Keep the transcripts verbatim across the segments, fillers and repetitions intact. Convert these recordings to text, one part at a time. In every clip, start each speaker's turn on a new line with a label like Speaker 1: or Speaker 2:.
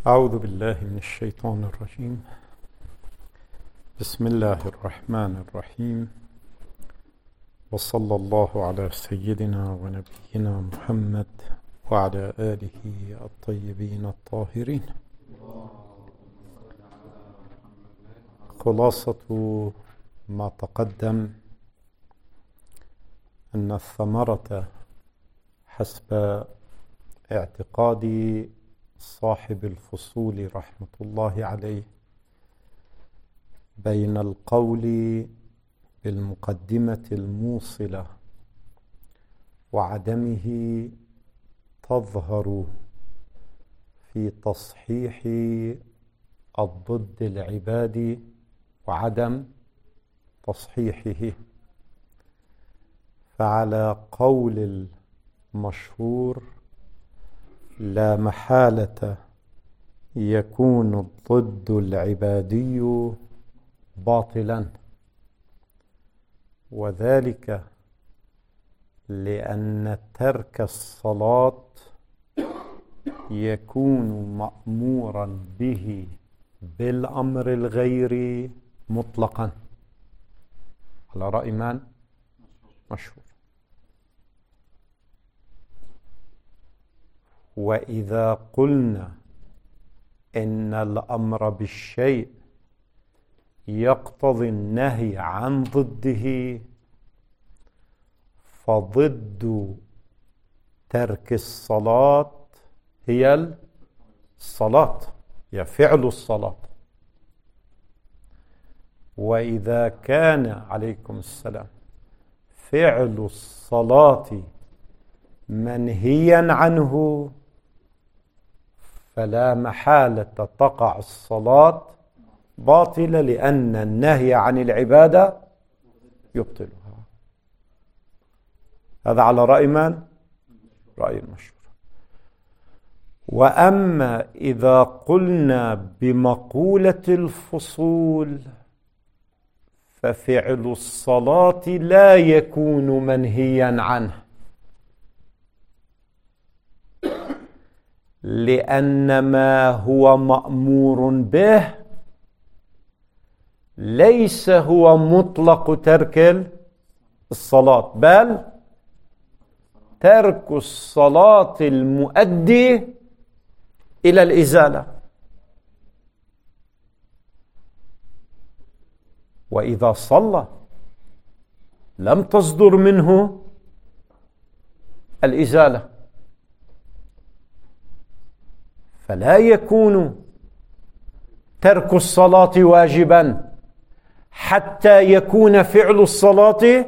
Speaker 1: أعوذ بالله من الشيطان الرجيم. بسم الله الرحمن الرحيم، وصلى الله على سيدنا ونبينا محمد وعلى آله الطيبين الطاهرين. خلاصة ما تقدم أن الثمرة حسب اعتقاد صاحب الفصول رحمة الله عليه بين القول بالمقدمة الموصلة وعدمه تظهر في تصحيح الضد العبادي وعدم تصحيحه. فعلى قول المشهور لا محالة يكون الضد العبادي باطلا، وذلك لأن ترك الصلاة يكون مأمورا به بالأمر الغيري مطلقا، على رأي من؟ مشهور. وإذا قلنا إن الأمر بالشيء يقتضي النهي عن ضده، فضد ترك الصلاة هي الصلاة، هي فعل الصلاة. وإذا كان عليكم السلام فعل الصلاة منهيا عنه، فلا محالة تقع الصلاة باطلة، لأن النهي عن العبادة يبطلها. هذا على رأي من؟ رأي المشهور. وأما إذا قلنا بمقولة الفصول ففعل الصلاة لا يكون منهيا عنه، لأن ما هو مأمور به ليس هو مطلق ترك الصلاة، بل ترك الصلاة المؤدي إلى الإزالة. وإذا صلى لم تصدر منه الإزالة، فلا يكون ترك الصلاة واجبا حتى يكون فعل الصلاة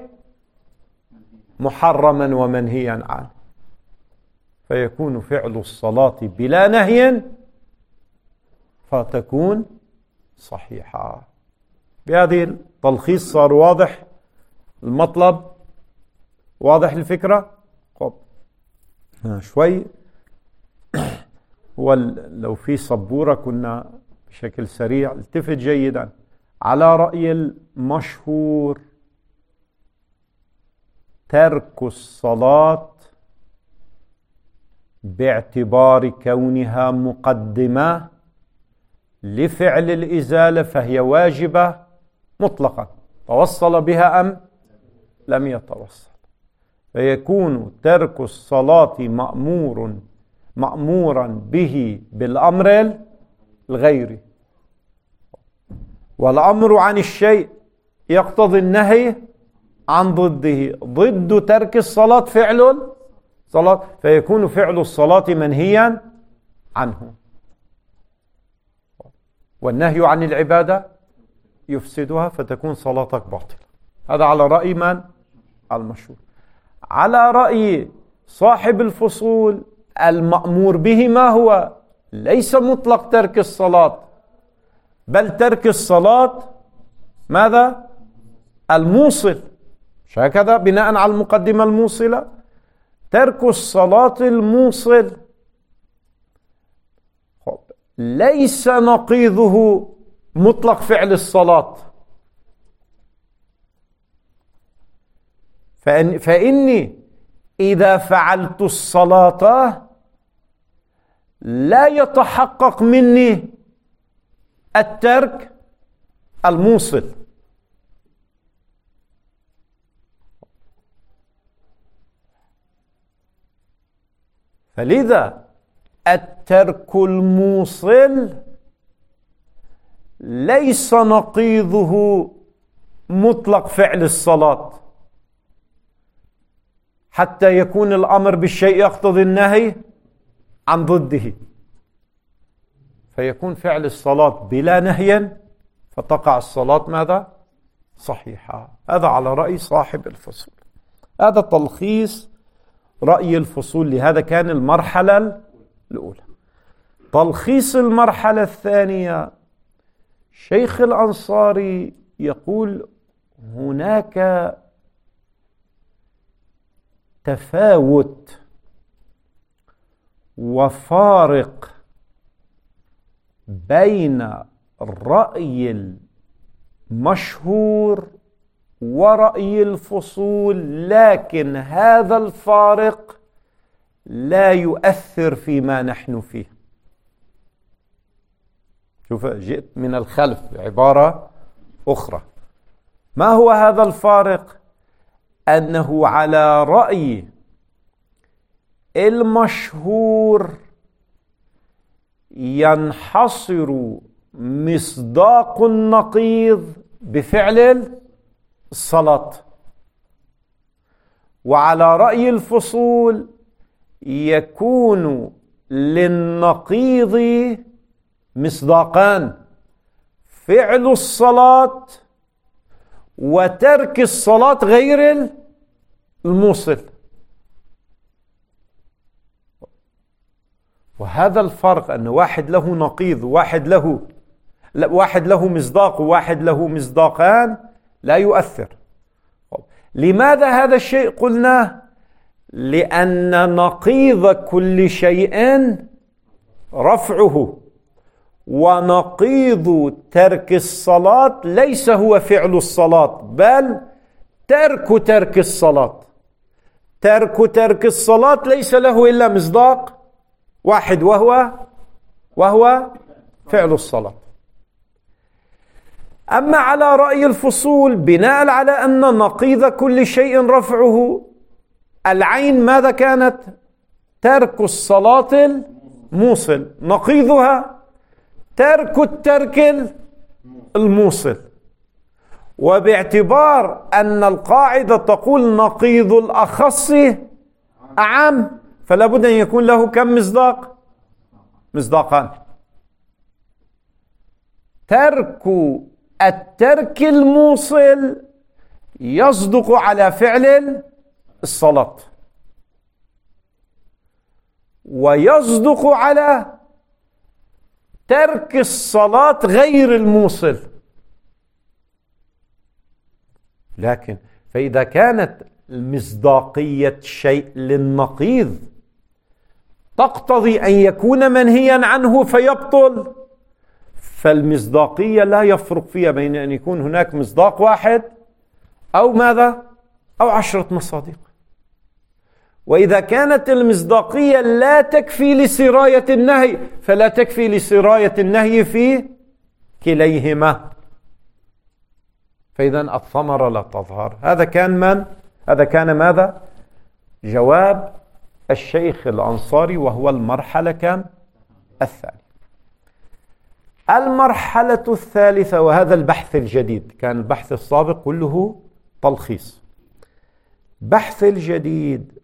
Speaker 1: محرما ومنهيا عنه، فيكون فعل الصلاة بلا نهي فتكون صحيحة. بهذه التلخيص صار واضح المطلب، واضح الفكرة. طب شوي ولو في صبورة كنا بشكل سريع. التفت جيدا على رأي المشهور، ترك الصلاة باعتبار كونها مقدمة لفعل الإزالة فهي واجبة مطلقا، توصل بها أم لم يتوصل، فيكون ترك الصلاة مأمور مأمورا به بالأمر الغيري، والأمر عن الشيء يقتضي النهي عن ضده. ضد ترك الصلاة فعل الصلاة، فيكون فعل الصلاة منهيا عنه، والنهي عن العبادة يفسدها، فتكون صلاتك باطلة. هذا على رأي من؟ المشهور. على رأي صاحب الفصول المأمور به ما هو؟ ليس مطلق ترك الصلاة، بل ترك الصلاة ماذا؟ الموصل. هكذا بناء على المقدمة الموصلة، ترك الصلاة الموصل ليس نقيضه مطلق فعل الصلاة. فإن فإني إذا فعلت الصلاة لا يتحقق مني الترك الموصل. فلذا الترك الموصل ليس نقيضه مطلق فعل الصلاة، حتى يكون الأمر بالشيء يقتضي النهي عن ضده، فيكون فعل الصلاة بلا نهي فتقع الصلاة ماذا؟ صحيحة. هذا على رأي صاحب الفصول. هذا تلخيص رأي الفصول. لهذا كان المرحلة الأولى. تلخيص المرحلة الثانية، شيخ الأنصاري يقول هناك تفاوت وفارق بين الرأي المشهور ورأي الفصول، لكن هذا الفارق لا يؤثر فيما نحن فيه. شوف، جئت من الخلف بعبارة أخرى. ما هو هذا الفارق؟ أنه على رأي المشهور ينحصر مصداق النقيض بفعل الصلاة، وعلى رأي الفصول يكون للنقيض مصداقان: فعل الصلاة وترك الصلاة غير الموصل. وهذا الفرق، أن واحد له نقيض وواحد له واحد له مصداق وواحد له مصداقان، لا يؤثر. لماذا هذا الشيء قلناه؟ لأن نقيض كل شيء رفعه، ونقيض ترك الصلاة ليس هو فعل الصلاة، بل ترك ترك الصلاة. ترك ترك الصلاة ليس له إلا مصداق واحد، وهو وهو فعل الصلاة. أما على رأي الفصول، بناء على أن نقيض كل شيء رفعه، العين ماذا كانت؟ ترك الصلاة الموصل، نقيضها ترك الترك الموصل. وباعتبار أن القاعدة تقول نقيض الأخص أعم، فلا بد أن يكون له كم مصداق؟ مصداقان. ترك الترك الموصل يصدق على فعل الصلاة، ويصدق على ترك الصلاة غير الموصل. لكن فإذا كانت المصداقية شيء للنقيض تقتضي أن يكون منهيا عنه فيبطل، فالمصداقية لا يفرق فيها بين أن يكون هناك مصداق واحد أو ماذا؟ أو عشرة مصادق. وإذا كانت المصداقية لا تكفي لسراية النهي، فلا تكفي لسراية النهي في كليهما، فإذا الثمرة لا تظهر. هذا كان من؟ هذا كان ماذا؟ جواب الشيخ الأنصاري، وهو المرحلة كم؟ الثانية. المرحلة الثالثة، وهذا البحث الجديد، كان البحث السابق كله تلخيص. بحث الجديد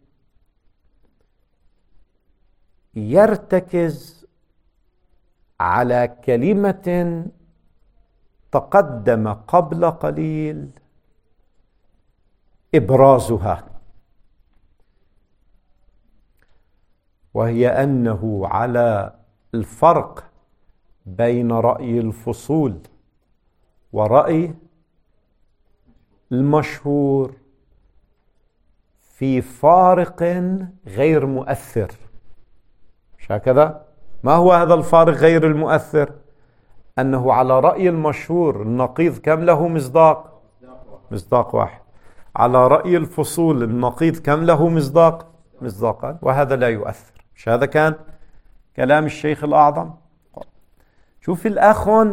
Speaker 1: يرتكز على كلمة تقدم قبل قليل إبرازها، وهي أنه على الفرق بين رأي الفصول ورأي المشهور في فارق غير مؤثر. مش هكذا؟ ما هو هذا الفارق غير المؤثر؟ أنه على رأي المشهور النقيض كم له مصداق؟ مصداق واحد. على رأي الفصول النقيض كم له مصداق؟ مصداقان، وهذا لا يؤثر. مش هذا كان كلام الشيخ الأعظم. شوف الآخوند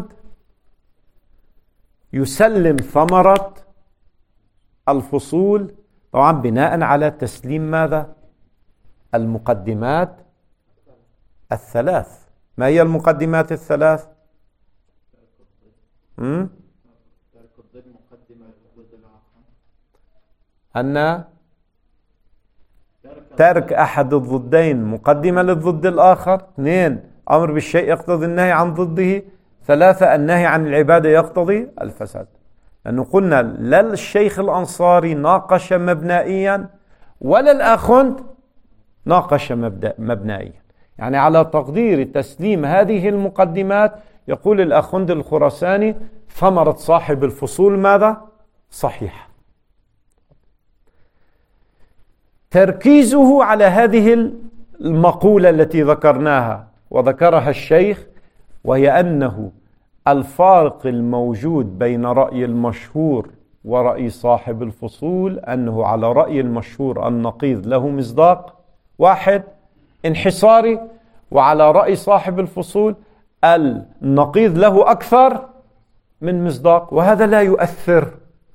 Speaker 1: يسلم ثمرة الفصول طبعا بناء على تسليم ماذا؟ المقدمات الثلاث. ما هي المقدمات الثلاث؟ م? أن ترك أحد الضدين مقدمة للضد الآخر. اثنين، أمر بالشيء يقتضي النهي عن ضده. ثلاثة، النهي عن العبادة يقتضي الفساد. لأنه قلنا لا الشيخ الأنصاري ناقش مبنائيا ولا الآخوند ناقش مبنائيا. يعني على تقدير تسليم هذه المقدمات يقول الآخوند الخراساني ثمرة صاحب الفصول ماذا؟ صحيح. تركيزه على هذه المقولة التي ذكرناها وذكرها الشيخ، وهي أنه الفارق الموجود بين رأي المشهور ورأي صاحب الفصول أنه على رأي المشهور النقيض له مصداق واحد انحصاري، وعلى رأي صاحب الفصول النقيض له أكثر من مصداق. وهذا لا يؤثر،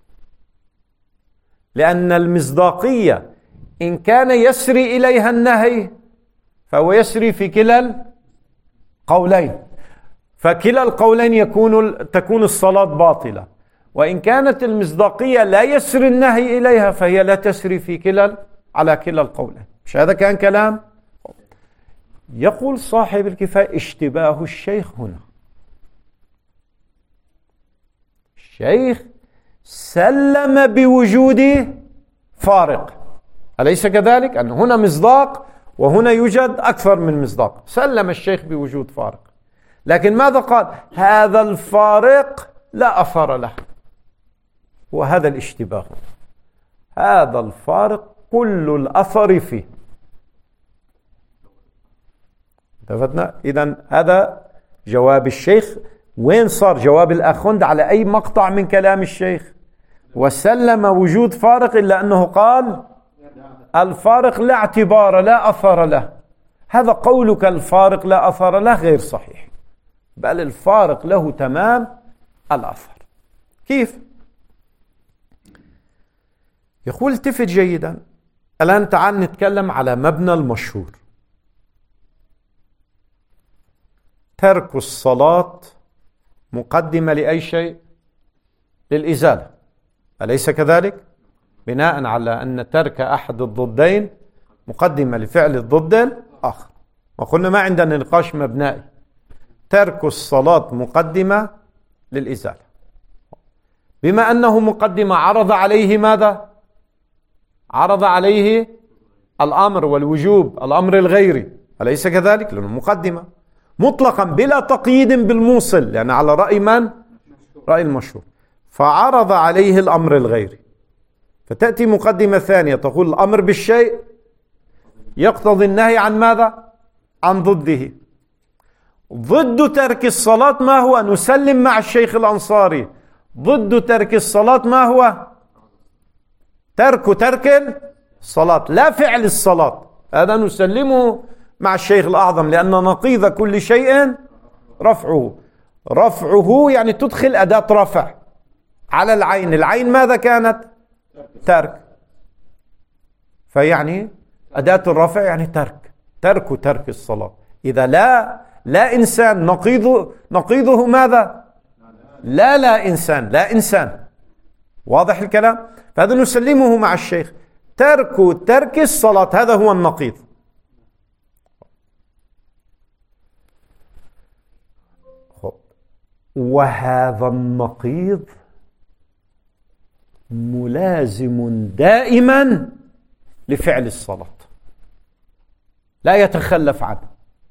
Speaker 1: لأن المصداقية إن كان يسري إليها النهي فهو يسري في كلا القولين، فكلا القولين يكون تكون الصلاة باطلة. وإن كانت المصداقية لا يسري النهي إليها فهي لا تسري في كلا على كلا القولين. مش هذا كان كلام؟ يقول صاحب الكفاية اشتباه الشيخ هنا. الشيخ سلم بوجود فارق، أليس كذلك؟ أن هنا مصداق وهنا يوجد أكثر من مصداق. سلم الشيخ بوجود فارق، لكن ماذا قال؟ هذا الفارق لا أثر له، وهذا الاشتباه. هذا الفارق كل الأثر فيه. اتفقنا؟ إذن هذا جواب الشيخ. وين صار جواب الآخوند على أي مقطع من كلام الشيخ؟ وسلم وجود فارق، إلا أنه قال الفارق لا اعتبار لا أثر له. هذا قولك الفارق لا أثر له غير صحيح، بل الفارق له تمام الأثر. كيف؟ يقول التفت جيدا. الآن تعال نتكلم على مبنى المشهور. ترك الصلاة مقدمة لأي شيء؟ للإزالة، أليس كذلك؟ بناء على أن ترك أحد الضدين مقدمة لفعل الضد الآخر. وقلنا ما عندنا نقاش مبنائي. ترك الصلاة مقدمة للإزالة. بما أنه مقدمة عرض عليه ماذا؟ عرض عليه الأمر والوجوب، الأمر الغيري، أليس كذلك؟ لأنه مقدمة مطلقا بلا تقييد بالموصل، لأن يعني على رأي من؟ رأي المشهور. فعرض عليه الأمر الغيري، فتأتي مقدمة ثانية تقول الأمر بالشيء يقتضي النهي عن ماذا؟ عن ضده. ضد ترك الصلاة ما هو؟ نسلم مع الشيخ الأنصاري ضد ترك الصلاة ما هو؟ ترك ترك الصلاة لا فعل الصلاة. هذا نسلمه مع الشيخ الأعظم، لأن نقيض كل شيء رفعه. رفعه يعني تدخل أداة رفع على العين. العين ماذا كانت؟ ترك. فيعني أداة الرفع يعني ترك. ترك ترك الصلاة. إذا لا لا إنسان نقيضه نقيضه ماذا؟ لا لا إنسان لا إنسان. واضح الكلام؟ فهذا نسلمه مع الشيخ. ترك ترك الصلاة هذا هو النقيض. وهذا النقيض ملازم دائما لفعل الصلاة، لا يتخلف عنه.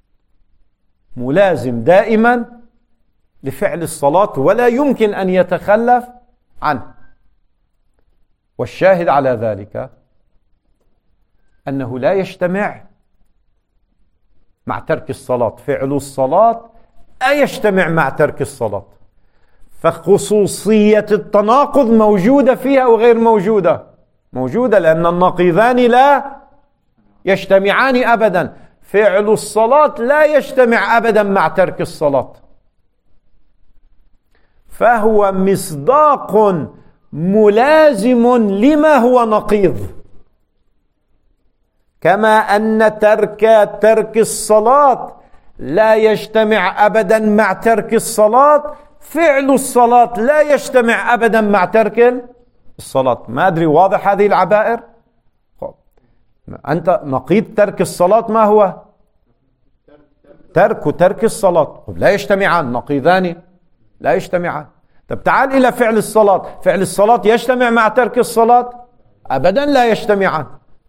Speaker 1: ملازم دائما لفعل الصلاة ولا يمكن أن يتخلف عنه. والشاهد على ذلك أنه لا يجتمع مع ترك الصلاة فعل الصلاة، لا يجتمع مع ترك الصلاة. فخصوصية التناقض موجودة فيها وغير موجودة؟ موجودة، لأن النقيضان لا يجتمعان أبدا. فعل الصلاة لا يجتمع أبدا مع ترك الصلاة، فهو مصداق ملازم لما هو نقيض، كما أن ترك ترك الصلاة لا يجتمع أبدا مع ترك الصلاة، فعل الصلاة لا يجتمع أبدا مع ترك الصلاة. ما أدري واضح هذه العبائر؟ أنت نقيض ترك الصلاة ما هو؟ ترك ترك الصلاة، لا يجتمعان، نقيضان لا يجتمعان. طب تعال إلى فعل الصلاة، فعل الصلاة يجتمع مع ترك الصلاة؟ أبدا لا يجتمعان.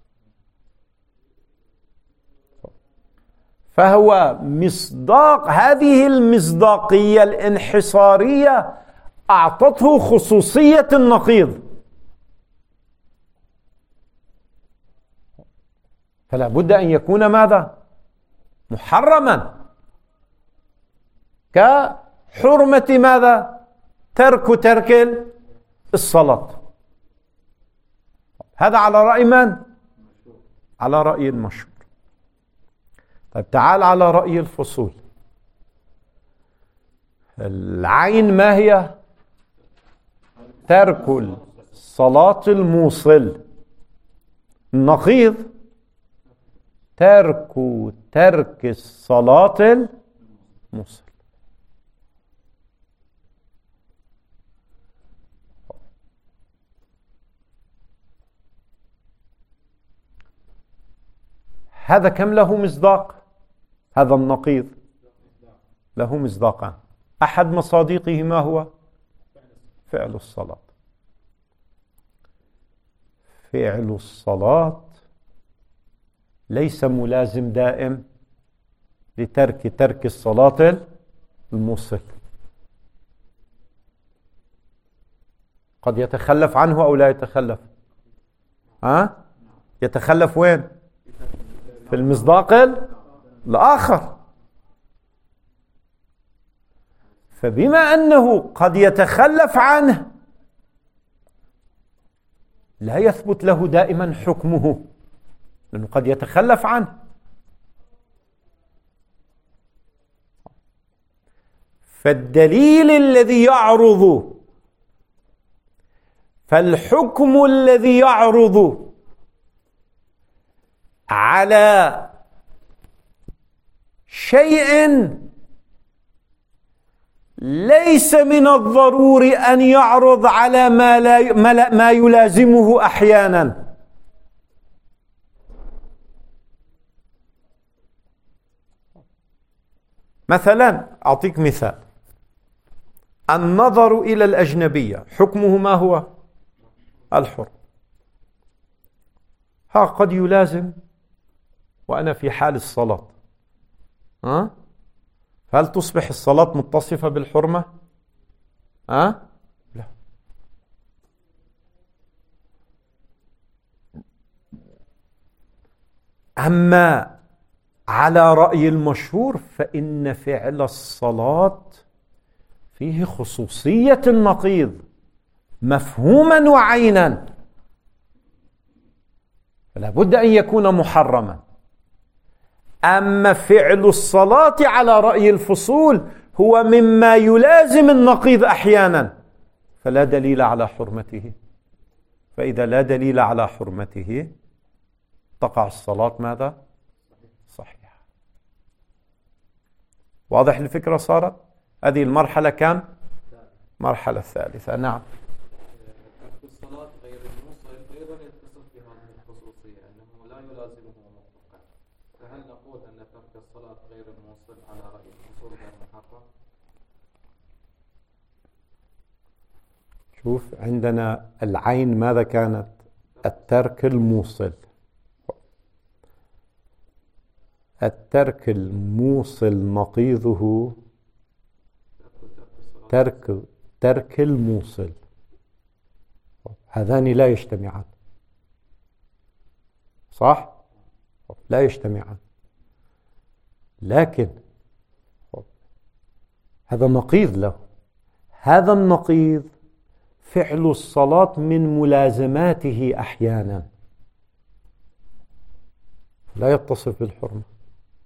Speaker 1: فهو مصداق، هذه المصداقية الانحصارية أعطته خصوصية النقيض، فلا بد أن يكون ماذا؟ محرما، كحرمة ماذا؟ ترك ترك الصلاة. هذا على رأي من؟ على رأي المشهور. طيب تعال على رأي الفصول. العين ما هي؟ ترك الصلاة الموصل. النقيض ترك ترك الصلاة الموصل. هذا كم له مصداق؟ هذا النقيض له مصداقان. أحد مصادقه ما هو؟ فعل الصلاة. فعل الصلاة ليس ملازم دائم لترك ترك الصلاة الموصل، قد يتخلف عنه أو لا يتخلف. ها؟ يتخلف وين؟ في المصداق الآخر. فبما أنه قد يتخلف عنه لا يثبت له دائما حكمه، لأنه قد يتخلف عنه. فالدليل الذي يعرض، فالحكم الذي يعرض على شيء ليس من الضروري أن يعرض على ما, لا ما يلازمه أحيانا. مثلا أعطيك مثال، النظر إلى الأجنبية حكمه ما هو؟ الحر. ها قد يلازم وأنا في حال الصلاة، ها؟ هل تصبح الصلاة متصفة بالحرمة؟ ها؟ لا. أما على رأي المشهور فإن فعل الصلاة فيه خصوصية النقيض مفهوما وعينا، فلا بد أن يكون محرما. أما فعل الصلاة على رأي الفصول هو مما يلازم النقيض أحيانا، فلا دليل على حرمته. فإذا لا دليل على حرمته تقع الصلاة ماذا؟ صحيحة. واضح الفكرة صارت؟ هذه المرحلة كم؟ مرحلة الثالثة. نعم.
Speaker 2: الصلاة غير الموصل أيضا يتصل في هذه الخصوصية أنه لا يلازمه مطلقا، فهل نقول أن ترك الصلاة غير الموصل على رأي الفصول غير محرم؟
Speaker 1: شوف عندنا العين ماذا كانت؟ الترك الموصل. الترك الموصل نقيضه ترك ترك الموصل. هذان لا يجتمعان، صح؟ لا يجتمعان، لكن هذا نقيض له. هذا النقيض فعل الصلاة من ملازماته أحيانا لا يتصف بالحرمة.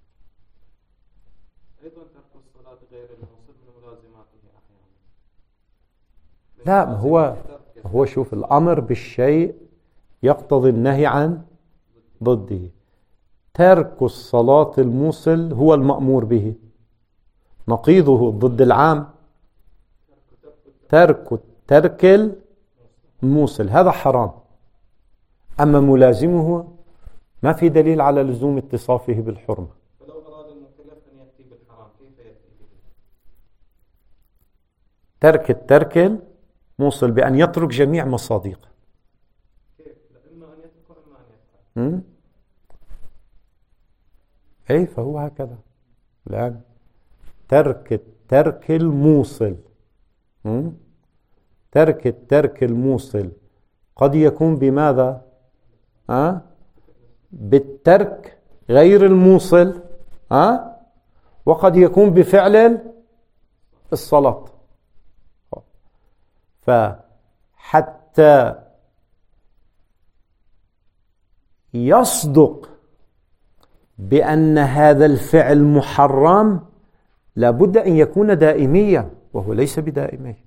Speaker 2: الصلاة غير الموصل من ملازماته أحيانا.
Speaker 1: لا، ما هو هو شوف، الأمر بالشيء يقتضي النهي عن ضده. ترك الصلاة الموصل هو المأمور به، نقيضه ضد العام ترك ترك الموصل، هذا حرام. أما ملازمه ما في دليل على لزوم اتصافه بالحرمة.
Speaker 2: فلو أراد المكلف أن يأتي بالحرام كيف يأتي به؟
Speaker 1: ترك الترك الموصل بأن يترك جميع مصادقه.
Speaker 2: كيف؟ إما أن يترك وإما أن يفعل.
Speaker 1: أي فهو هكذا الآن. ترك الترك الموصل، م? ترك الترك الموصل قد يكون بماذا؟ أه؟ بالترك غير الموصل، أه؟ وقد يكون بفعل الصلاة. فحتى يصدق بأن هذا الفعل محرم لابد أن يكون دائميا، وهو ليس بدائمي،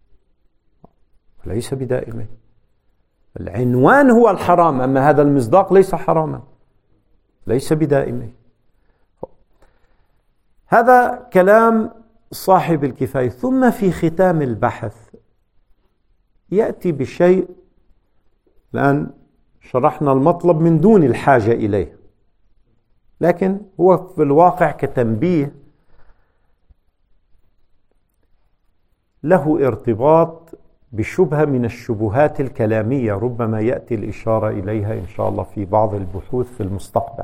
Speaker 1: ليس بدائمي. العنوان هو الحرام، أما هذا المصداق ليس حراما، ليس بدائمي. هذا كلام صاحب الكفاية. ثم في ختام البحث يأتي بشيء، الآن شرحنا المطلب من دون الحاجة إليه، لكن هو في الواقع كتنبيه له ارتباط بشبهة من الشبهات الكلامية، ربما يأتي الإشارة إليها إن شاء الله في بعض البحوث في المستقبل.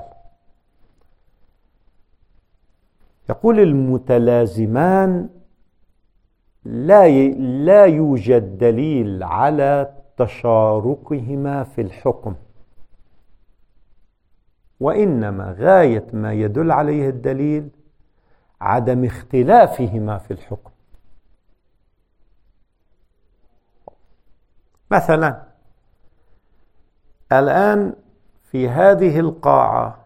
Speaker 1: يقول المتلازمان لا لا يوجد دليل على تشاركهما في الحكم، وإنما غاية ما يدل عليه الدليل عدم اختلافهما في الحكم. مثلا الآن في هذه القاعة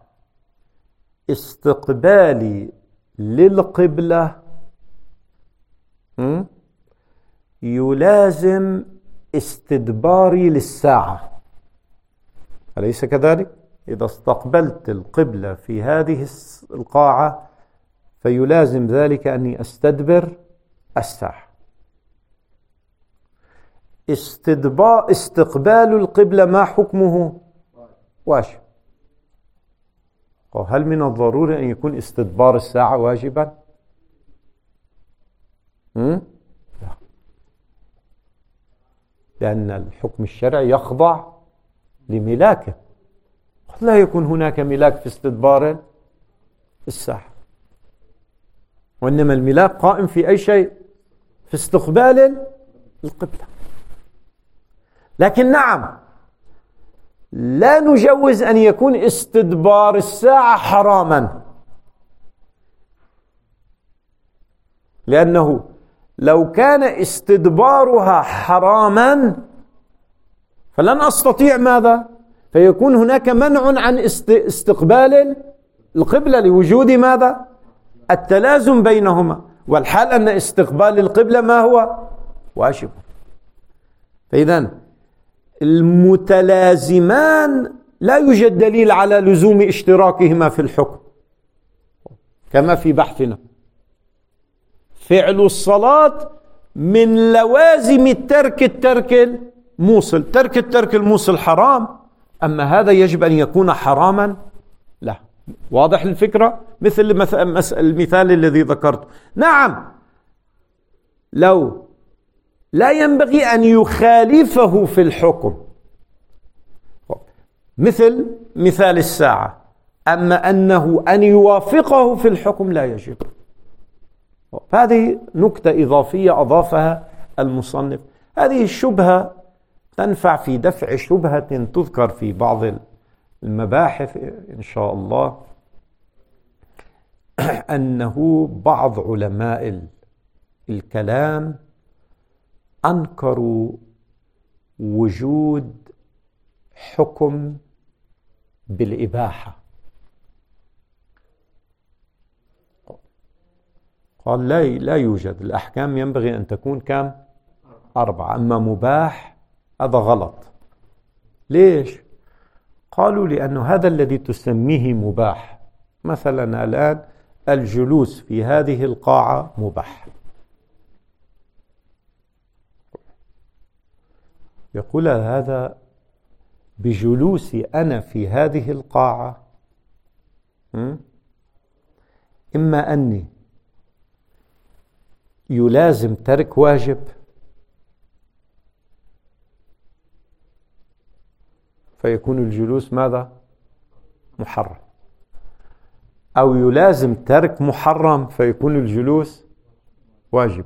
Speaker 1: استقبالي للقبلة يلازم استدباري للساعة، أليس كذلك؟ إذا استقبلت القبلة في هذه القاعة فيلازم ذلك أني أستدبر الساعة. استدبار استقبال القبلة ما حكمه؟ واجب. هل من الضروري أن يكون استدبار الساعة واجبا؟ لا، لأن الحكم الشرعي يخضع لملاكه، لا يكون هناك ملاك في استدبار الساعة، وإنما الملاك قائم في أي شيء؟ في استقبال القبلة. لكن نعم، لا نجوز أن يكون استدبار الساعة حراما، لأنه لو كان استدبارها حراما فلن أستطيع ماذا؟ فيكون هناك منع عن استقبال القبلة لوجود ماذا؟ التلازم بينهما، والحال أن استقبال القبلة ما هو؟ واجب. فإذا المتلازمان لا يوجد دليل على لزوم اشتراكهما في الحكم، كما في بحثنا فعل الصلاة من لوازم الترك الترك الموصل. ترك الترك الموصل حرام، أما هذا يجب أن يكون حراما؟ لا. واضح الفكرة؟ مثل المثال الذي ذكرته. نعم، لو لا ينبغي أن يخالفه في الحكم، مثل مثال الساعة، أما أنه أن يوافقه في الحكم لا يجب. هذه نكتة إضافية أضافها المصنف. هذه الشبهة تنفع في دفع شبهة تذكر في بعض المباحث إن شاء الله، أنه بعض علماء الكلام أنكروا وجود حكم بالإباحة. قال لا لا يوجد، الأحكام ينبغي أن تكون كم؟ أربعة. أما مباح هذا غلط. ليش؟ قالوا لأن هذا الذي تسميه مباح، مثلا الآن الجلوس في هذه القاعة مباح، يقول هذا بجلوسي أنا في هذه القاعة إما أني يلازم ترك واجب فيكون الجلوس ماذا؟ محرم، أو يلازم ترك محرم فيكون الجلوس واجب،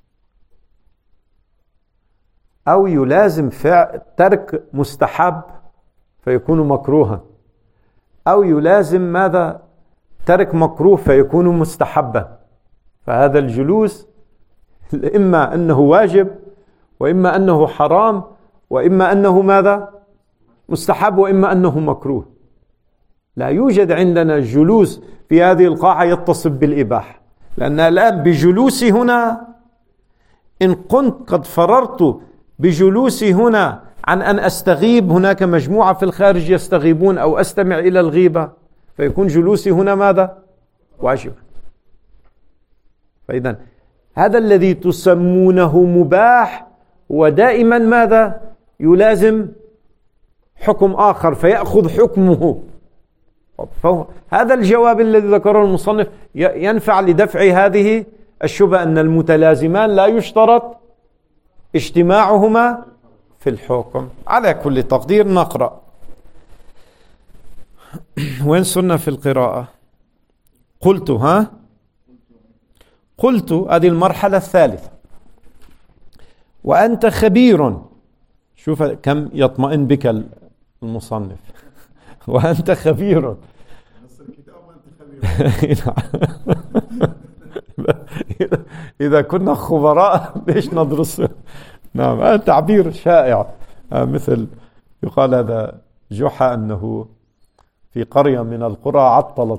Speaker 1: أو يلازم فعل ترك مستحب فيكون مكروها، أو يلازم ماذا؟ ترك مكروه فيكون مستحبا. فهذا الجلوس إما أنه واجب، وإما أنه حرام، وإما أنه ماذا؟ مستحب، وإما أنه مكروه. لا يوجد عندنا جلوس في هذه القاعة يتصف بالإباحة، لأن الآن بجلوسي هنا إن كنت قد فررت بجلوسي هنا عن أن أستغيب، هناك مجموعة في الخارج يستغيبون، أو أستمع إلى الغيبة، فيكون جلوسي هنا ماذا؟ واجب. فإذا هذا الذي تسمونه مباح ودائما ماذا؟ يلازم حكم آخر فيأخذ حكمه. هذا الجواب الذي ذكره المصنف ينفع لدفع هذه الشبهة أن المتلازمان لا يشترط اجتماعهما في الحكم. على كل تقدير نقرأ. وين صرنا في القراءة؟ قلت ها قلت هذه المرحلة الثالثة. وأنت خبير، شوف كم يطمئن بك المصنف. وأنت خبير. إذا كنا خبراء ليش ندرس؟ نعم، هذا تعبير شائع، مثل يقال هذا جحا أنه في قرية من القرى عطلت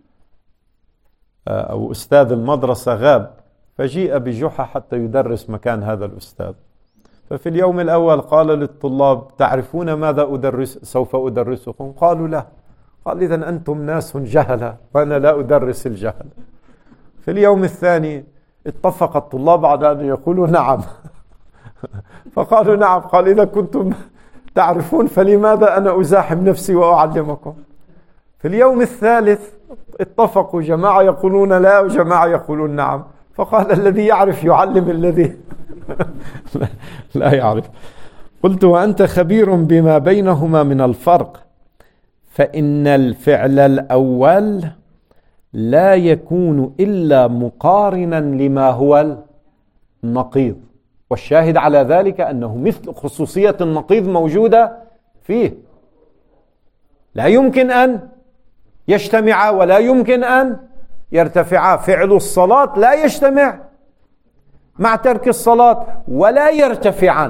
Speaker 1: أو أستاذ المدرسة غاب، فجيء بجحا حتى يدرس مكان هذا الأستاذ. ففي اليوم الأول قال للطلاب: تعرفون ماذا أدرس سوف أدرسكم؟ قالوا لا. قال: إذن أنتم ناس جهلة وأنا لا أدرس الجهل. في اليوم الثاني اتفق الطلاب على أن يقولوا نعم. فقالوا نعم. قال: إذا كنتم تعرفون فلماذا أنا أزاحم نفسي وأعلمكم؟ في اليوم الثالث اتفقوا، جماعة يقولون لا وجماعة يقولون نعم. فقال: الذي يعرف يعلم الذي لا يعرف. قلت: وأنت خبير بما بينهما من الفرق، فإن الفعل الأول لا يكون إلا مقارنا لما هو النقيض، والشاهد على ذلك أنه مثل خصوصية النقيض موجودة فيه، لا يمكن أن يجتمع ولا يمكن أن يرتفعا. فعل الصلاة لا يجتمع مع ترك الصلاة ولا يرتفعان،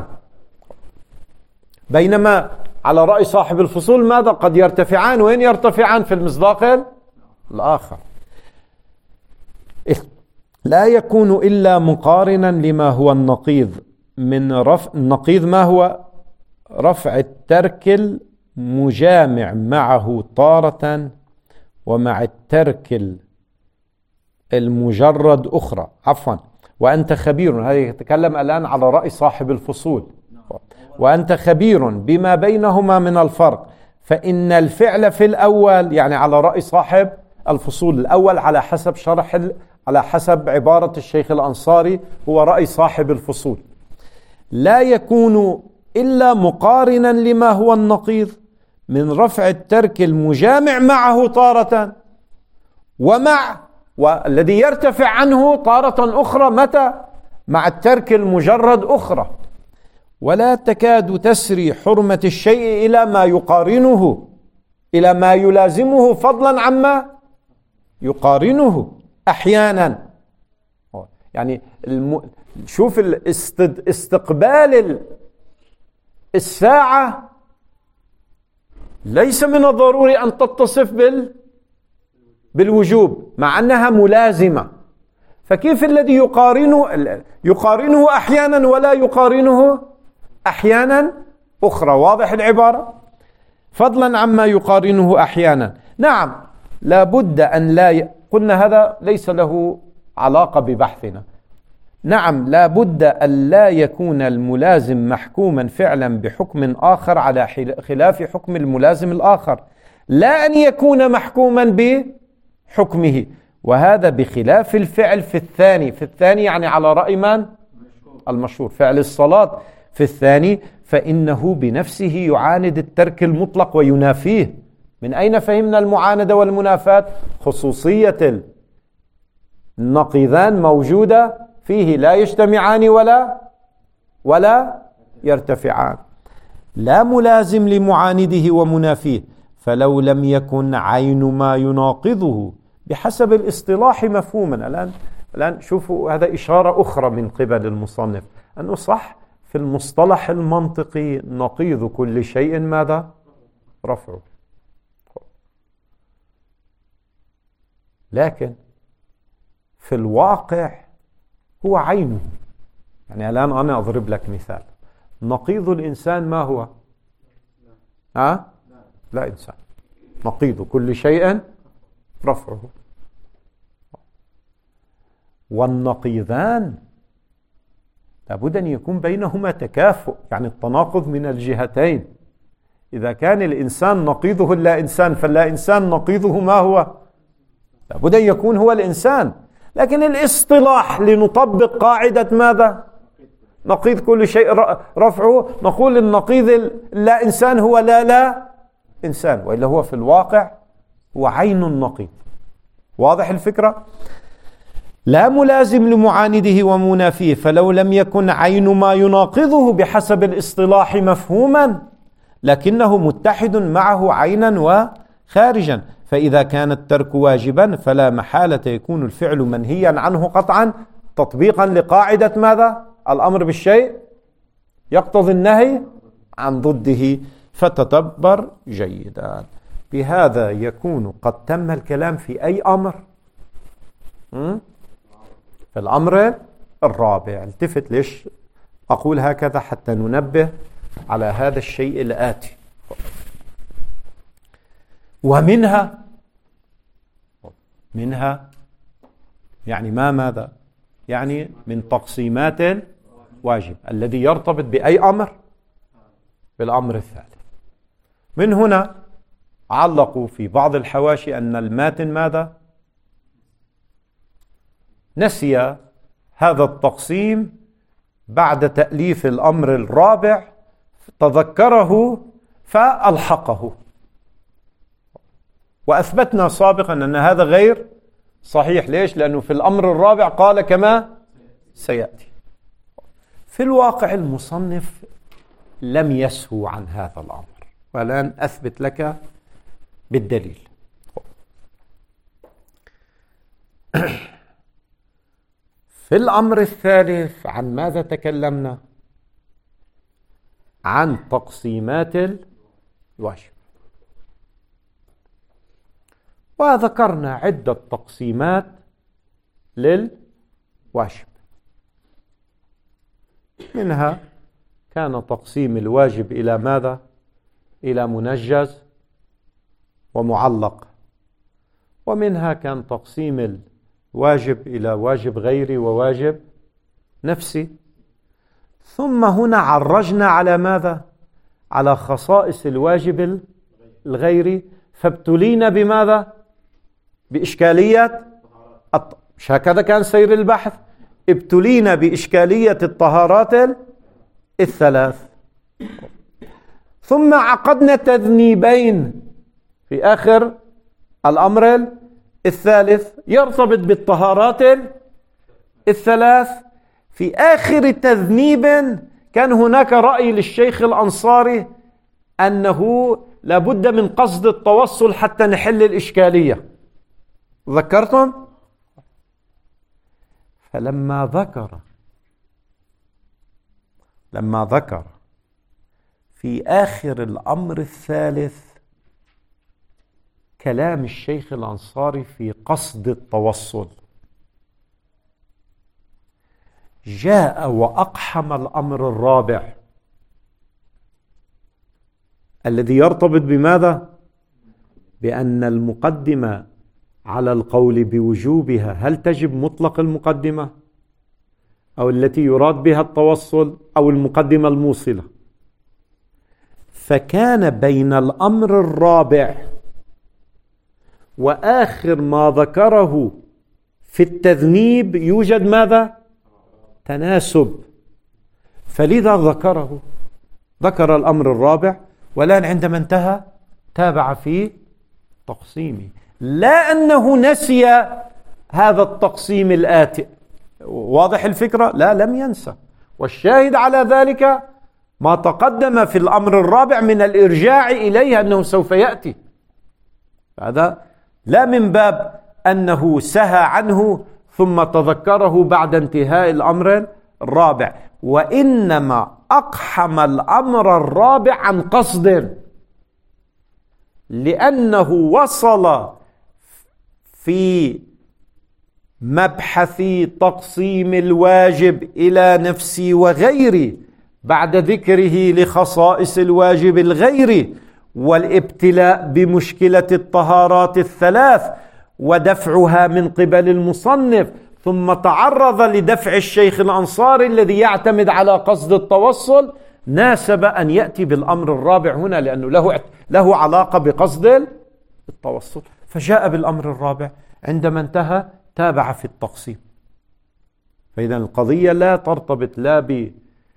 Speaker 1: بينما على رأي صاحب الفصول ماذا؟ قد يرتفعان. وين يرتفعان؟ في المصداق الآخر. لا يكون إلا مقارنا لما هو النقيض من رفع النقيض. ما هو؟ رفع الترك المجامع معه طارة، ومع الترك المجرد أخرى. عفوا، وأنت خبير، هذا يتكلم الآن على رأي صاحب الفصول. وأنت خبير بما بينهما من الفرق، فإن الفعل في الأول، يعني على رأي صاحب الفصول الأول على حسب شرح على حسب عبارة الشيخ الأنصاري، هو رأي صاحب الفصول، لا يكون إلا مقارنا لما هو النقيض من رفع الترك المجامع معه طارة، ومع والذي يرتفع عنه طارة أخرى. متى؟ مع الترك المجرد أخرى. ولا تكاد تسري حرمة الشيء إلى ما يقارنه، إلى ما يلازمه، فضلا عما يقارنه أحيانا. يعني الم... شوف الاستد... استقبال الساعة ليس من الضروري أن تتصف بال... بالوجوب، مع أنها ملازمة. فكيف الذي يقارنه يقارنه أحيانا ولا يقارنه أحيانا أخرى؟ واضح العبارة؟ فضلا عما يقارنه أحيانا. نعم لا بد أن لا ي... قلنا هذا ليس له علاقة ببحثنا. نعم لا بد أن لا يكون الملازم محكوما فعلا بحكم آخر على خلاف حكم الملازم الآخر، لا أن يكون محكوما بحكمه، وهذا بخلاف الفعل في الثاني. في الثاني يعني على رأي من؟ المشهور. فعل الصلاة في الثاني فإنه بنفسه يعاند الترك المطلق وينافيه. من أين فهمنا المعاندة والمنافاة؟ خصوصية النقيضان موجودة فيه، لا يجتمعان ولا ولا يرتفعان. لا ملازم لمعانده ومنافيه، فلو لم يكن عين ما يناقضه بحسب الاصطلاح مفهوما. الآن الآن شوفوا هذا إشارة أخرى من قبل المصنف أنه صح في المصطلح المنطقي نقيض كل شيء ماذا؟ رفعه. لكن في الواقع هو عينه. يعني الآن أنا أضرب لك مثال. نقيض الإنسان ما هو؟ ها؟ لا إنسان. نقيض كل شيء رفعه. والنقيضان لابد أن يكون بينهما تكافؤ، يعني التناقض من الجهتين. إذا كان الإنسان نقيضه اللا إنسان، فاللا إنسان نقيضه ما هو؟ لابد أن يكون هو الإنسان. لكن الاصطلاح لنطبق قاعدة ماذا؟ نقيض كل شيء رفعه، نقول النقيض اللا إنسان هو لا لا إنسان، وإلا هو في الواقع هو عين النقيض. واضح الفكرة؟ لا ملازم لمعانده ومنافيه، فلو لم يكن عين ما يناقضه بحسب الاصطلاح مفهوما لكنه متحد معه عينا وخارجا، فإذا كان الترك واجبا فلا محالة يكون الفعل منهيا عنه قطعا، تطبيقا لقاعدة ماذا؟ الأمر بالشيء يقتضي النهي عن ضده. فتدبر جيدا. بهذا يكون قد تم الكلام في أي أمر؟ في الأمر الرابع. التفت ليش أقول هكذا؟ حتى ننبه على هذا الشيء الآتي. ومنها منها يعني ما ماذا؟ يعني من تقسيمات الواجب الذي يرتبط بأي أمر؟ بالأمر الثالث. من هنا علقوا في بعض الحواشي أن الماتن ماذا؟ نسي هذا التقسيم بعد تأليف الأمر الرابع، تذكره فألحقه. وأثبتنا سابقا أن هذا غير صحيح. ليش؟ لأنه في الأمر الرابع قال كما سيأتي. في الواقع المصنف لم يسهو عن هذا الأمر، والآن أثبت لك بالدليل. في الأمر الثالث عن ماذا تكلمنا؟ عن تقسيمات الواجب، وذكرنا عدة تقسيمات للواجب. منها كان تقسيم الواجب إلى ماذا؟ إلى منجز ومعلق. ومنها كان تقسيم الواجب إلى واجب غيري وواجب نفسي. ثم هنا عرجنا على ماذا؟ على خصائص الواجب الغيري، فابتلينا بماذا؟ بإشكالية الط... مش هكذا كان سير البحث؟ ابتلينا بإشكالية الطهارات الثلاث. ثم عقدنا تذنيبين في آخر الأمر الثالث يرتبط بالطهارات الثلاث. في آخر تذنيب كان هناك رأي للشيخ الأنصاري أنه لابد من قصد التوصل حتى نحل الإشكالية. ذكرتم؟ فلما ذكر لما ذكر في آخر الأمر الثالث كلام الشيخ الأنصاري في قصد التوصل، جاء وأقحم الأمر الرابع الذي يرتبط بماذا؟ بأن المقدمة على القول بوجوبها هل تجب مطلق المقدمة أو التي يراد بها التوصل أو المقدمة الموصلة؟ فكان بين الأمر الرابع وآخر ما ذكره في التذنيب يوجد ماذا؟ تناسب، فلذا ذكره، ذكر الأمر الرابع، والآن عندما انتهى تابع في تقسيمه، لا أنه نسي هذا التقسيم الآتي. واضح الفكرة؟ لا، لم ينسى، والشاهد على ذلك ما تقدم في الأمر الرابع من الإرجاع إليه أنه سوف يأتي. هذا لا من باب أنه سهى عنه ثم تذكره بعد انتهاء الأمر الرابع، وإنما أقحم الأمر الرابع عن قصد، لأنه وصل في مبحث تقسيم الواجب إلى نفسي وغيري بعد ذكره لخصائص الواجب الغيري والابتلاء بمشكلة الطهارات الثلاث ودفعها من قبل المصنف، ثم تعرض لدفع الشيخ الأنصاري الذي يعتمد على قصد التوصل، ناسب أن يأتي بالأمر الرابع هنا لأنه له له علاقة بقصد التوصل، فجاء بالأمر الرابع. عندما انتهى تابع في التقسيم. فإذا القضية لا ترتبط لا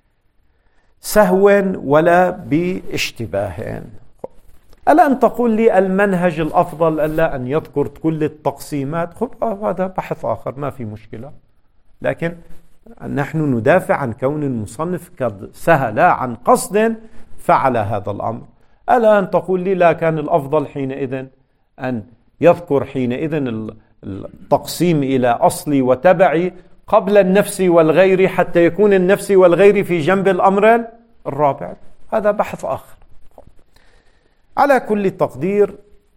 Speaker 1: بسهو ولا باشتباه. ألا أن تقول لي المنهج الأفضل ألا أن يذكر كل التقسيمات؟ خب هذا بحث آخر، ما في مشكلة، لكن نحن ندافع عن كون المصنف قد سهل عن قصد فعل هذا الأمر. ألا أن تقول لي لا، كان الأفضل حينئذ أن يذكر حينئذ التقسيم إلى أصلي وتبعي قبل النفس والغير حتى يكون النفس والغير في جنب الأمر الرابع. هذا بحث آخر. على كل تقدير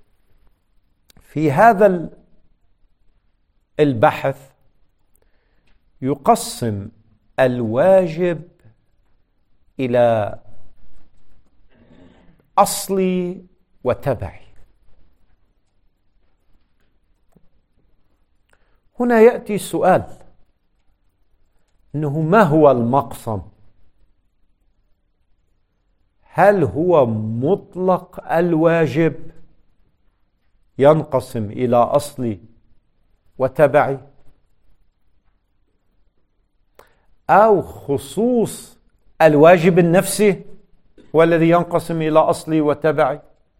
Speaker 1: في هذا البحث يقسم الواجب إلى أصلي وتبعي. هنا يأتي سؤال، إنه ما هو المقسم؟ هل هو مطلق الواجب ينقسم إلى أصلي وتبعي، أو خصوص الواجب النفسي هو الذي ينقسم إلى أصلي وتبعي،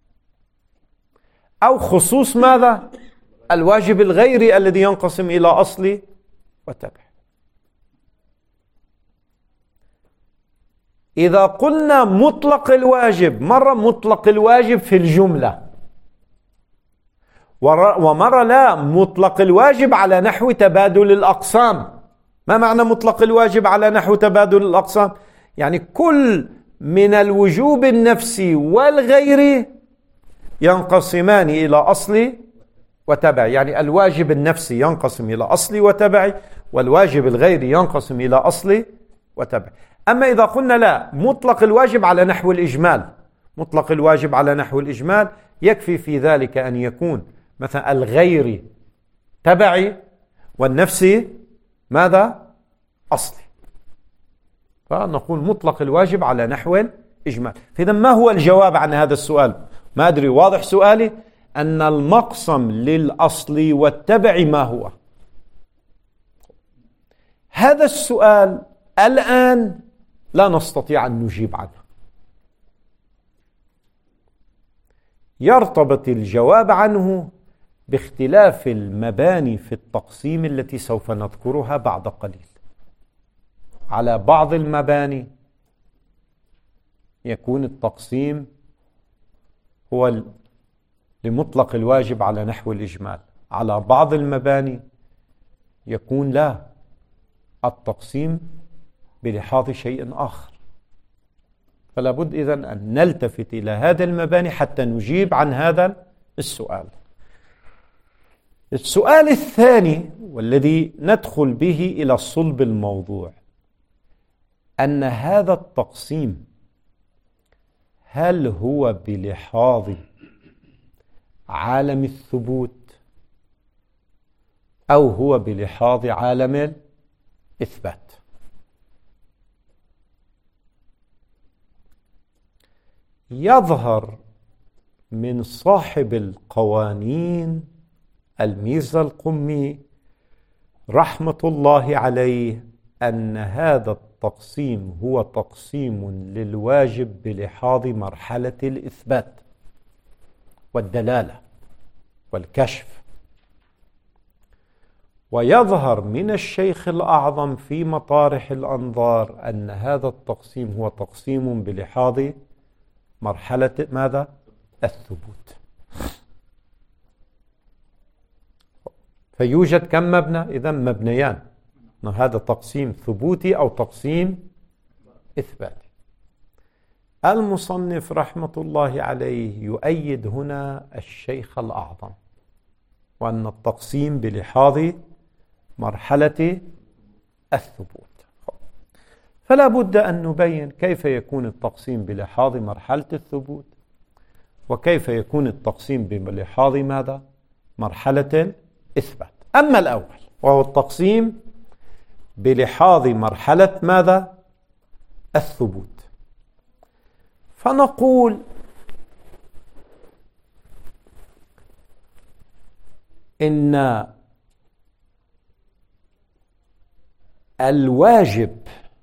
Speaker 1: أو خصوص ماذا؟ الواجب الغيري الذي ينقسم إلى أصلي وتبعي. إذا قلنا مطلق الواجب، مرة مطلق الواجب في الجملة، ومرة لا، مطلق الواجب على نحو تبادل الأقسام. ما معنى مطلق الواجب على نحو تبادل الأقسام؟ يعني كل من الوجوب النفسي والغيري ينقسمان إلى أصلي وتبعي، يعني الواجب النفسي ينقسم إلى أصلي وتبعي، والواجب الغيري ينقسم إلى أصلي وتبعي. أما إذا قلنا لا، مطلق الواجب على نحو الإجمال، مطلق الواجب على نحو الإجمال يكفي في ذلك أن يكون مثلا الغيري تبعي والنفسي ماذا؟ أصلي، فنقول مطلق الواجب على نحو الإجمال. فإذا ما هو الجواب عن هذا السؤال؟ ما أدري واضح سؤالي؟ أن المقسم للأصل والتبع ما هو؟ هذا السؤال الآن لا نستطيع أن نجيب عنه. يرتبط الجواب عنه باختلاف المباني في التقسيم التي سوف نذكرها بعد قليل. على بعض المباني يكون التقسيم هو لمطلق الواجب على نحو الإجمال، على بعض المباني يكون لا، التقسيم بلحاظ شيء آخر. فلا بد إذن أن نلتفت إلى هذه المباني حتى نجيب عن هذا السؤال. السؤال الثاني والذي ندخل به إلى صلب الموضوع، أن هذا التقسيم هل هو بلحاظ عالم الثبوت أو هو بلحاظ عالم الإثبات؟ يظهر من صاحب القوانين الميرزا القمي رحمة الله عليه أن هذا التقسيم هو تقسيم للواجب بلحاظ مرحلة الإثبات والدلالة والكشف. ويظهر من الشيخ الأعظم في مطارح الأنظار أن هذا التقسيم هو تقسيم بلحاظ مرحلة ماذا؟ الثبوت. فيوجد كم مبنى؟ إذن مبنيان، هذا تقسيم ثبوتي أو تقسيم إثباتي. المصنف رحمة الله عليه يؤيد هنا الشيخ الأعظم، وأن التقسيم بلحاظ مرحلة الثبوت. فلا بد أن نبين كيف يكون التقسيم بلحاظ مرحلة الثبوت، وكيف يكون التقسيم بلحاظ ماذا؟ مرحلة الإثبات. أما الأول وهو التقسيم بلحاظ مرحلة ماذا؟ الثبوت، فنقول إن الواجب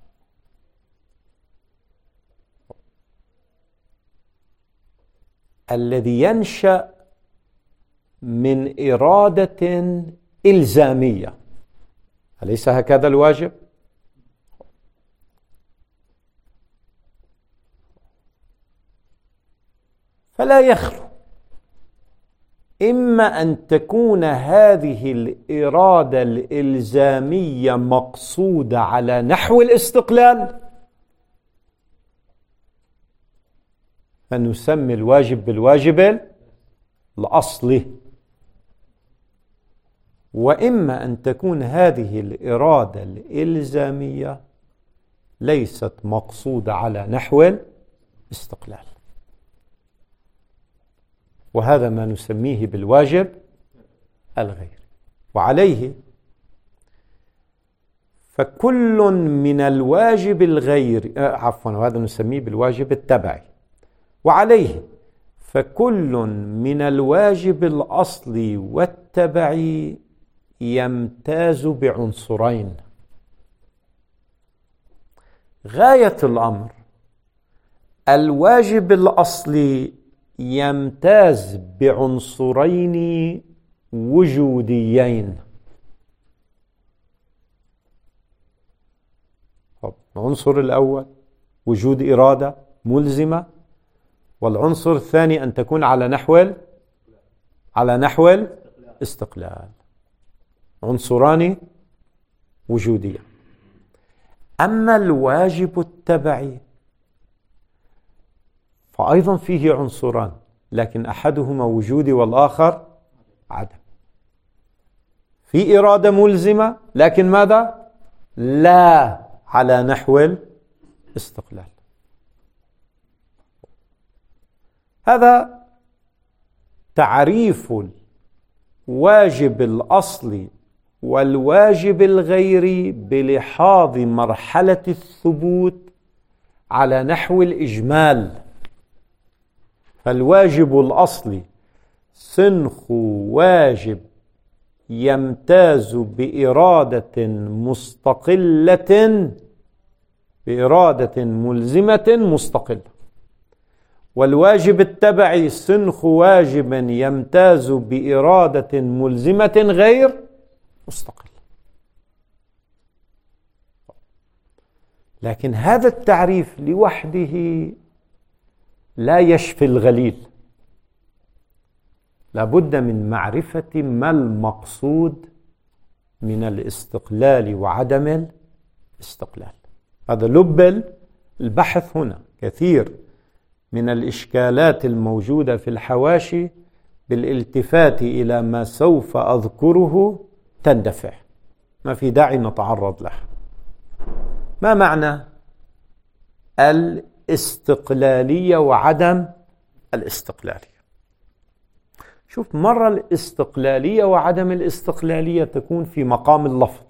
Speaker 1: الذي ينشأ من إرادة إلزامية، أليس هكذا الواجب؟ فلا يخلو إما أن تكون هذه الإرادة الإلزامية مقصودة على نحو الاستقلال، فنسمي الواجب بالواجب الأصلي، وإما أن تكون هذه الإرادة الإلزامية ليست مقصودة على نحو الاستقلال، وهذا ما نسميه بالواجب الغيري. وعليه فكل من الواجب الغيري آه عفوا وهذا نسميه بالواجب التبعي. وعليه فكل من الواجب الأصلي والتبعي يمتاز بعنصرين. غاية الأمر الواجب الأصلي يمتاز بعنصرين وجوديين. العنصر الأول وجود إرادة ملزمة، والعنصر الثاني أن تكون على نحو على نحو الاستقلال. عنصران وجودية. أما الواجب التبعي فأيضا فيه عنصران، لكن أحدهما وجودي والآخر عدم. في إرادة ملزمة، لكن ماذا؟ لا على نحو الاستقلال. هذا تعريف الواجب الأصلي والواجب الغيري بلحاظ مرحلة الثبوت على نحو الإجمال. فالواجب الأصلي سنخ واجب يمتاز بإرادة مستقلة، بإرادة ملزمة مستقلة. والواجب التبعي سنخ واجب يمتاز بإرادة ملزمة غير مستقلة. لكن هذا التعريف لوحده لا يشفي الغليل، لابد من معرفة ما المقصود من الاستقلال وعدم الاستقلال. هذا لب البحث هنا. كثير من الإشكالات الموجودة في الحواشي بالالتفات إلى ما سوف أذكره تندفع، ما في داعي نتعرض له. ما معنى الاستقلالية وعدم الاستقلالية. شوف، مرة الاستقلالية وعدم الاستقلالية تكون في مقام اللفظ.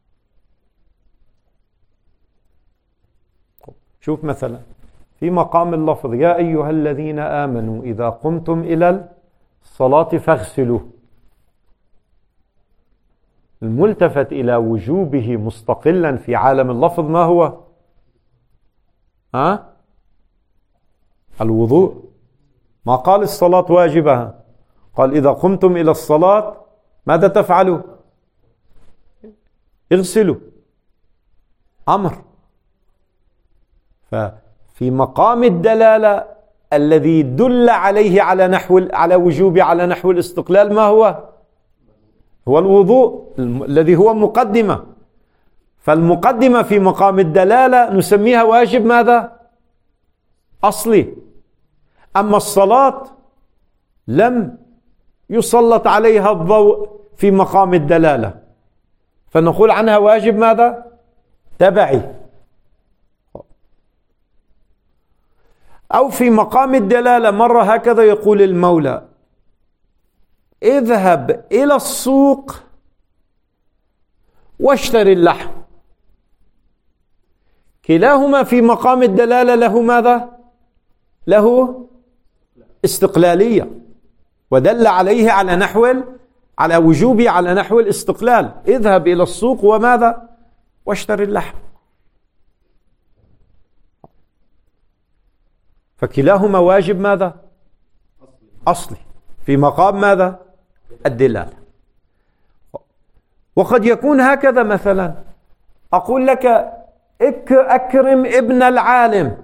Speaker 1: شوف مثلا في مقام اللفظ: يا أيها الذين آمنوا إذا قمتم إلى الصلاة فاغسلوا. الملتفت إلى وجوبه مستقلا في عالم اللفظ ما هو؟ ها؟ الوضوء. ما قال الصلاة واجبة، قال إذا قمتم إلى الصلاة ماذا تفعلوا؟ اغسلوا. أمر. ففي مقام الدلالة الذي دل عليه على نحو على وجوب على نحو الاستقلال ما هو؟ هو الوضوء الذي هو مقدمة. فالمقدمة في مقام الدلالة نسميها واجب ماذا؟ أصلي. أما الصلاة لم يسلط عليها الضوء في مقام الدلالة، فنقول عنها واجب ماذا؟ تبعي. أو في مقام الدلالة مرة هكذا يقول المولى: اذهب إلى السوق واشتري اللحم. كلاهما في مقام الدلالة له ماذا؟ له استقلالية، ودل عليه على نحو على وجوبه على نحو الاستقلال. اذهب إلى السوق وماذا؟ واشتري اللحم. فكلاهما واجب ماذا؟ أصلي في مقام ماذا؟ الدلالة. وقد يكون هكذا مثلا أقول لك: أكرم ابن العالم.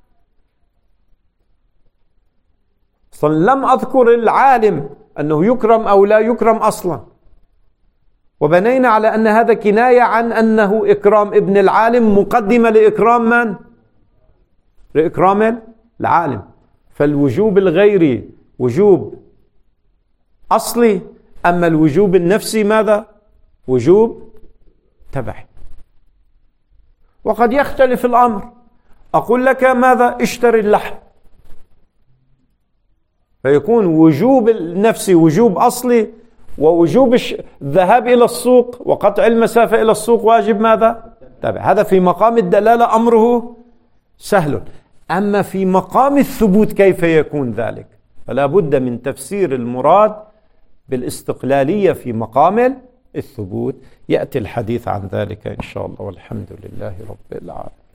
Speaker 1: لم أذكر العالم أنه يكرم أو لا يكرم أصلا، وبنينا على أن هذا كناية عن أنه إكرام ابن العالم مقدمة لإكرام من؟ لإكرام العالم. فالوجوب الغيري وجوب أصلي، أما الوجوب النفسي ماذا؟ وجوب تبعي. وقد يختلف الأمر، أقول لك ماذا؟ اشتري اللحم، فيكون وجوب النفسي وجوب أصلي، ووجوب الذهاب إلى السوق وقطع المسافة إلى السوق واجب ماذا؟ تبعي. هذا في مقام الدلالة أمره سهل. أما في مقام الثبوت كيف يكون ذلك؟ فلا بد من تفسير المراد بالاستقلالية في مقام الثبوت. يأتي الحديث عن ذلك إن شاء الله، والحمد لله رب العالمين.